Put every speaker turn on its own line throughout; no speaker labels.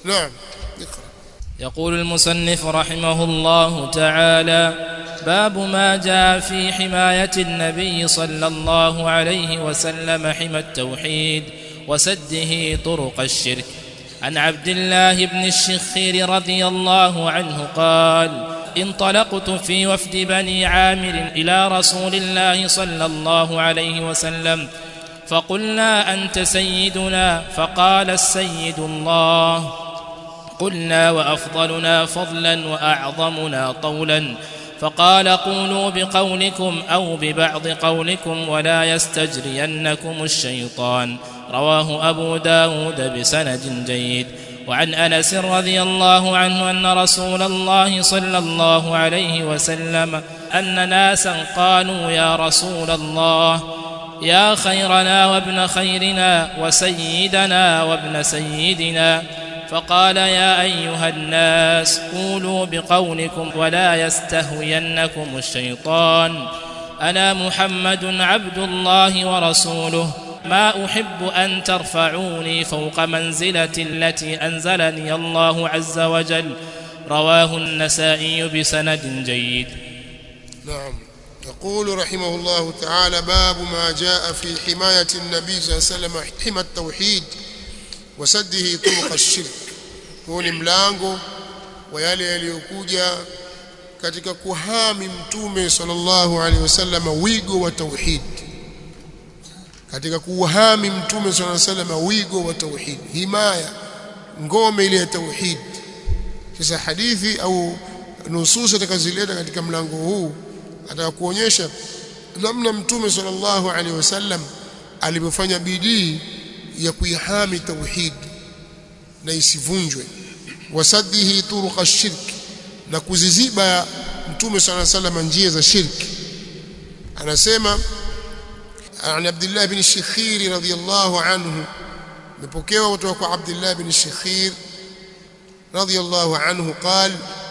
نعم.
يقول المصنف رحمه الله تعالى: باب ما جاء في حماية النبي صلى الله عليه وسلم حمى التوحيد وسده طرق الشرك. عن عبد الله بن الشخير رضي الله عنه قال: انطلقت في وفد بني عامر إلى رسول الله صلى الله عليه وسلم فقلنا: أنت سيدنا؟ فقال: السيد الله. قلنا: وأفضلنا فضلا وأعظمنا طولا؟ فقال: قولوا بقولكم أو ببعض قولكم ولا يستجرينكم الشيطان. رواه أبو داود بسند جيد. وعن أنس رضي الله عنه أن رسول الله صلى الله عليه وسلم أن ناسا قالوا: يا رسول الله، يا خيرنا وابن خيرنا وسيدنا وابن سيدنا. فقال: يا أيها الناس، قولوا بقولكم ولا يستهوينكم الشيطان. أنا محمد عبد الله ورسوله، ما أحب أن ترفعوني فوق منزلة التي أنزلني الله عز وجل. رواه النسائي بسند جيد.
نعم. يقول رحمه الله تعالى: باب ما جاء في حماية النبي صلى الله عليه وسلم حمى التوحيد وسده طرق الشرك. huu ni mlango wa yale yaliyokuja katika kuhami mtume sallallahu alaihi wasallam wigo wa tauhid, katika kuhami mtume sallallahu alaihi wasallam wigo wa tauhid, himaya, ngome ile ya tauhid. Sasa hadithi au nusus atakazileta katika mlango huu atakuonyesha namna mtume sallallahu alaihi wasallam alivyofanya bidii ya kuihami tauhid na isivunjwe, wasadihi turuq ash-shirk, na kuziziba mtume sallallahu alayhi wasallam njia za shirki. Anasema an Abdullah ibn Shikhir radhiyallahu anhu, mepokewa kutoka kwa Abdullah ibn Shikhir radhiyallahu anhu قال: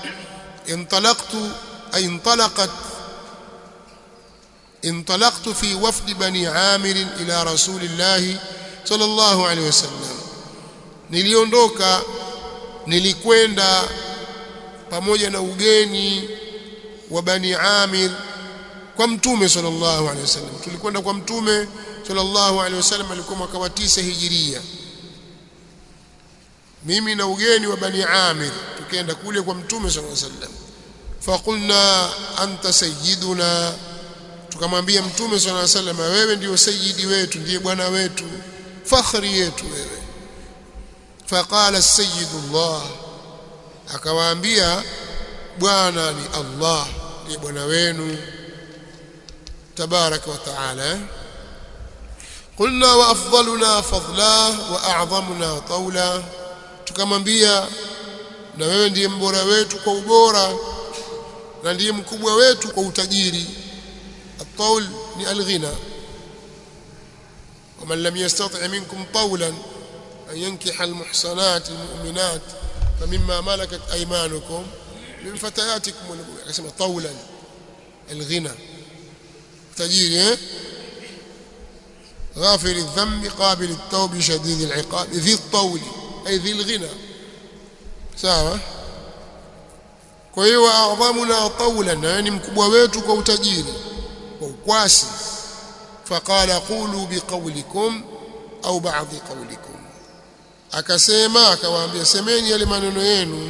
انطلقت في وفد بني عامر إلى رسول الله صلى الله عليه وسلم. niliondoka, nilikwenda pamoja na ugeni wa Bani Amir kwa mtume sallallahu alaihi wasallam. Tulikwenda kwa mtume sallallahu alaihi wasallam, alikuwa mwaka wa 9 hijiria. Mimi na ugeni wa Bani Amir tukaenda kule kwa mtume sallallahu alaihi wasallam. Faqulna: anta sayyiduna, tukamwambia mtume sallallahu alaihi wasallam, wewe ndio sayyidi wetu, ndiye bwana wetu, fakhri yetu wewe. فقال السيد الله, akawaambia bwana ni Allah, ni bwana wenu tabaraka wa taala. قلنا: وافضلنا فضلا واعظمنا طولا, tukamwambia na wewe ndiye mbora wetu kwa ubora na ndiye mkubwa wetu kwa utajiri. الطول ni alghina. ومن لم يستطع منكم طولا أن ينكح المحصنات المؤمنات فمما ملكت أيمانكم من فتياتكم. اسمه طولا الغنى تجيري. غافر الذنب قابل التوب شديد العقاب ذي الطول أي ذي الغنى. sawa. kwa hiyo a'dhamuna tawlan, yani mkubwa wetu kwa utajiri, kwa ukwasi. faqala: qulu biqawlikum au ba'dhi qawlikum, akasema, akawaambia, semeni yale maneno yenu,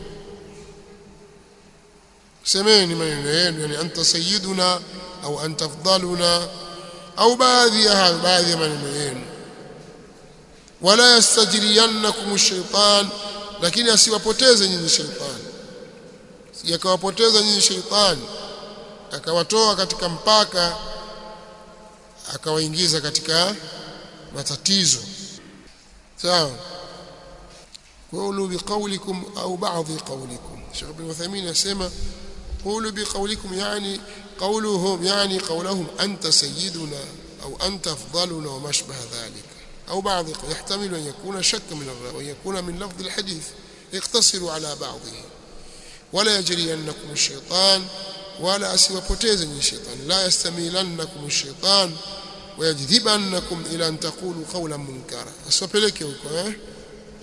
semeni maneno yenu, yani anta sayyiduna au anta afdaluna au baadhi ya maneno yenu. wala yastajriyannakum ash-shaytan, lakini asiwapoteze nyinyi shaytan, yakawapoteza nyinyi shaytan, akawatoa katika mpaka, akawaingiza katika matatizo. sawa. قولوا بقولكم أو بعض قولكم. الشيخ ابن عثيمين يسمى قولوا بقولكم يعني قولهم، يعني قولهم أنت سيدنا أو أنت أفضلنا وما شبه ذلك، أو بعض. يحتمل أن يكون شك من الراوي وأن يكون من لفظ الحديث، يقتصر على بعضه. ولا يجرينكم الشيطان، ولا أسيوبوتيزن الشيطان، لا يستميلنكم الشيطان ويجذبنكم إلى أن تقولوا قولا منكرا. أسوبلك يوكو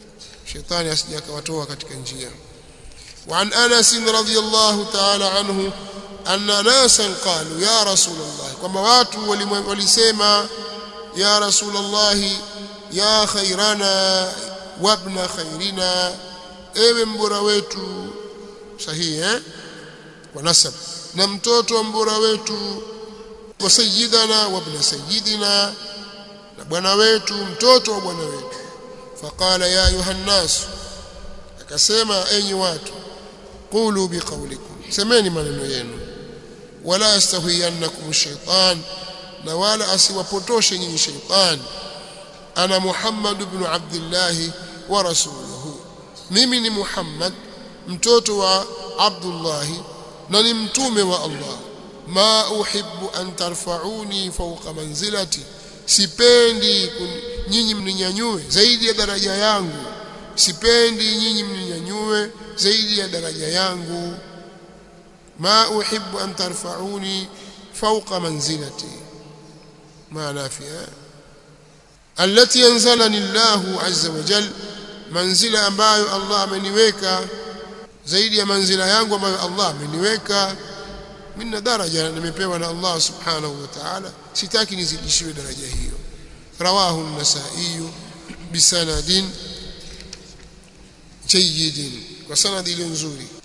shetani asije akawatoa katika njia. وعن أنس رضي الله تعالى عنه أن ناسا قالوا يا رسول الله كما watu walisema يا رسول الله يا خيرنا وابن خيرنا ewe mbora wetu sahihi wa nasab na mtoto wa mbora wetu wa sayyidana wa ibn sayyidina na bwana wetu mtoto wa bwana wetu. Faqala ya ayuhannas, akasema enyi watu, qulu biqawlikum, semeni maneno yenu, wala yastahiyannakum ash-shaytan, na wala asiwapotoshe nyinyi shaytan. Ana Muhammad ibn Abdullah wa rasuluhu, mimi ni Muhammad mtoto wa Abdullah na ni mtume wa Allah. Ma uhibbu an tarfa'uni fawqa manzilati, sipendi nyinyi mninyanyue zaidi ya daraja yangu, sipendi nyinyi mninyanyue zaidi ya daraja yangu. Ma uhibbu an tarfa'uni fawqa manzilati, maana fiha التي أنزلني الله عز وجل, manzila ambayo Allah ameniweka zaidi ya manzila yangu ambayo Allah ameniweka. Minna daraja nimepewa na Allah subhanahu wa ta'ala, sitaki nizidishiwe daraja hiyo. Rawahu an-Nasa'i bisanadin jayyidin, kwa sanadi nzuri.